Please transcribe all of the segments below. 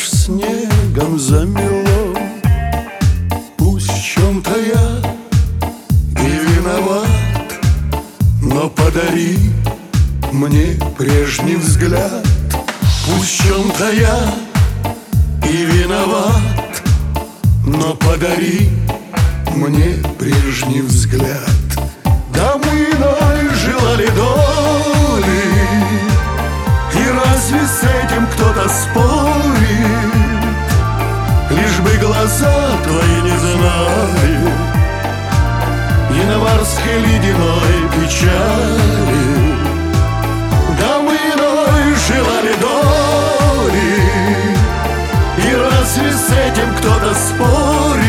наш снегом замело. Пусть в чем-то я и виноват, но подари мне прежний взгляд. Пусть в чем-то я и виноват, но подари мне прежний взгляд. Да мы иной желали доли, и разве с этим кто-то спорит? Лишь бы глаза твои не знали январской ледяной печали. Да мы иной желали доли, и разве с этим кто-то спорит?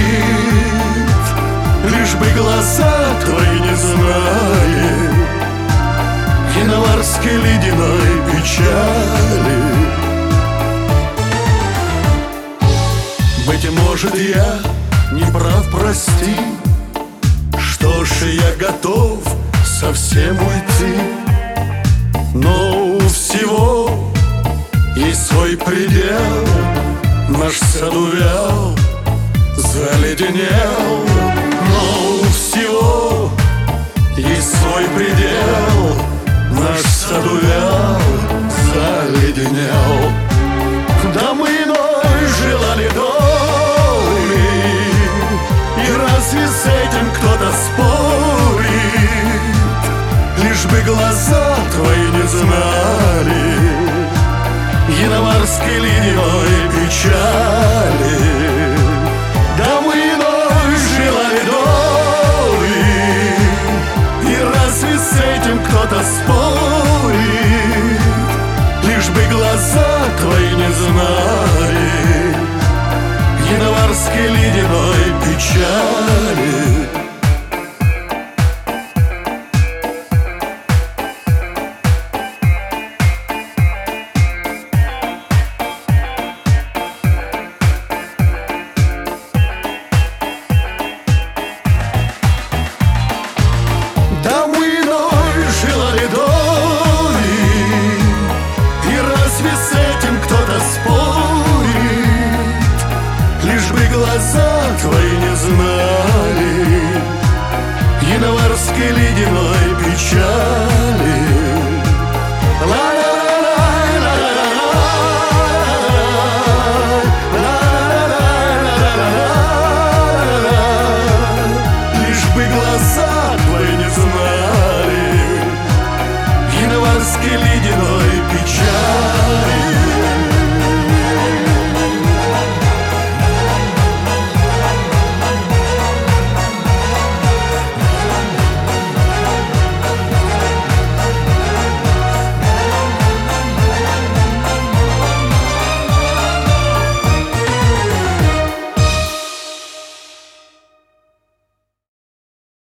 Лишь бы глаза твои не знали январской ледяной печали. Быть может, я не прав, прости. Что ж, я готов совсем уйти, но у всего есть свой предел. Наш сад увял, заледенел, но у всего есть свой предел. Наш сад увял, заледенел. Да мы иной желали доли, и разве с этим кто-то спорит? Лишь бы глаза твои не знали январской ледяной печали. Да мы иной желали доли, и разве с этим кто-то спорит? Лишь бы глаза твои не знали январской ледяной печали. Да мы иной желали доли, и разве с этим кто-то спорит? Лишь бы глаза твои не знали январской ледяной печали.